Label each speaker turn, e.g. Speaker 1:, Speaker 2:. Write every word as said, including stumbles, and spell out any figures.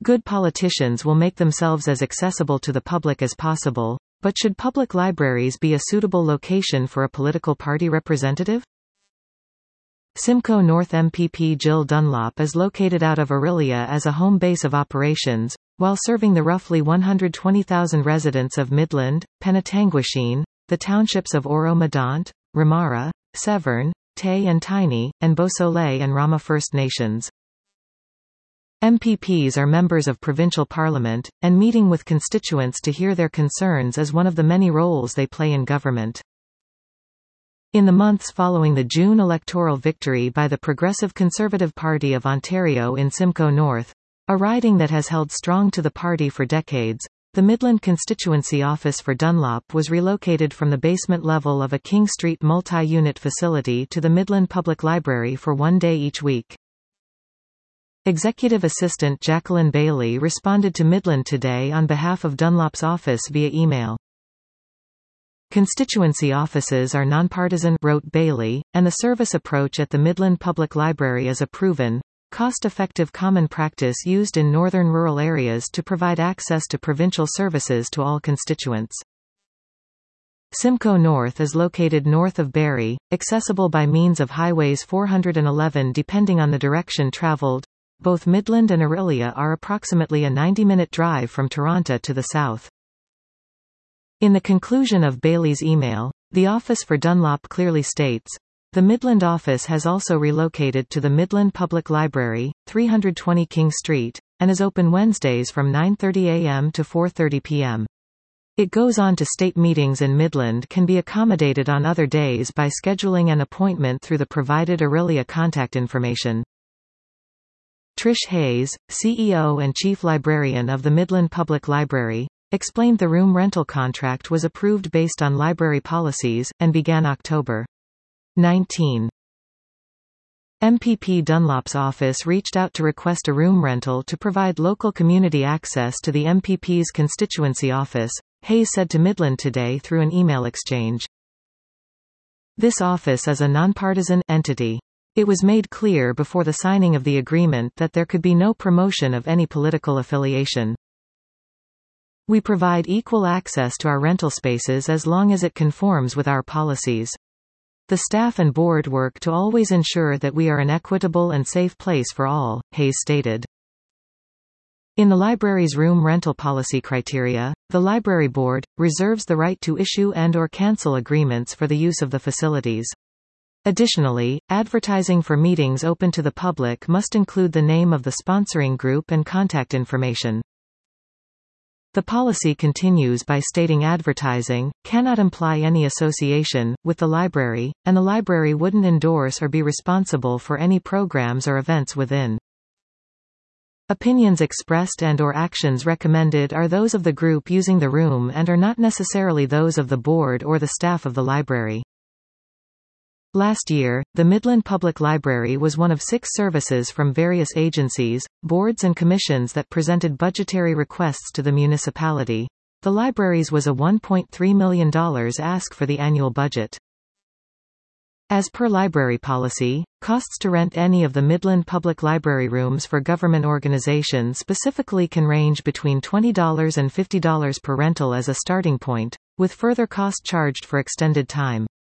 Speaker 1: Good politicians will make themselves as accessible to the public as possible, but should public libraries be a suitable location for a political party representative? Simcoe North M P P Jill Dunlop is located out of Orillia as a home base of operations, while serving the roughly one hundred twenty thousand residents of Midland, Penetanguishene, the townships of Oro-Medonte, Ramara, Severn, Tay and Tiny, and Beausoleil and Rama First Nations. M P Ps are members of provincial parliament, and meeting with constituents to hear their concerns is one of the many roles they play in government. In the months following the June electoral victory by the Progressive Conservative Party of Ontario in Simcoe North, a riding that has held strong to the party for decades, the Midland constituency office for Dunlop was relocated from the basement level of a King Street multi-unit facility to the Midland Public Library for one day each week. Executive Assistant Jacqueline Bailey responded to Midland Today on behalf of Dunlop's office via email. Constituency offices are nonpartisan, wrote Bailey, and the service approach at the Midland Public Library is a proven, cost-effective common practice used in northern rural areas to provide access to provincial services to all constituents. Simcoe North is located north of Barrie, accessible by means of highways four hundred eleven depending on the direction traveled. Both Midland and Orillia are approximately a ninety-minute drive from Toronto to the south. In the conclusion of Bailey's email, the Office for Dunlop clearly states, "The Midland office has also relocated to the Midland Public Library, three hundred twenty King Street, and is open Wednesdays from nine thirty a m to four thirty p m It goes on to state meetings in Midland can be accommodated on other days by scheduling an appointment through the provided Orillia contact information." Trish Hayes, C E O and Chief Librarian of the Midland Public Library, explained the room rental contract was approved based on library policies, and began October nineteenth. M P P Dunlop's office reached out to request a room rental to provide local community access to the M P P's constituency office, Hayes said to Midland Today through an email exchange. This office is a nonpartisan entity. It was made clear before the signing of the agreement that there could be no promotion of any political affiliation. We provide equal access to our rental spaces as long as it conforms with our policies. The staff and board work to always ensure that we are an equitable and safe place for all, Hayes stated. In the library's room rental policy criteria, the library board reserves the right to issue and or cancel agreements for the use of the facilities. Additionally, advertising for meetings open to the public must include the name of the sponsoring group and contact information. The policy continues by stating advertising cannot imply any association with the library, and the library wouldn't endorse or be responsible for any programs or events within. Opinions expressed and or actions recommended are those of the group using the room and are not necessarily those of the board or the staff of the library. Last year, the Midland Public Library was one of six services from various agencies, boards and commissions that presented budgetary requests to the municipality. The library's was a one point three million dollars ask for the annual budget. As per library policy, costs to rent any of the Midland Public Library rooms for government organizations specifically can range between twenty dollars and fifty dollars per rental as a starting point, with further cost charged for extended time.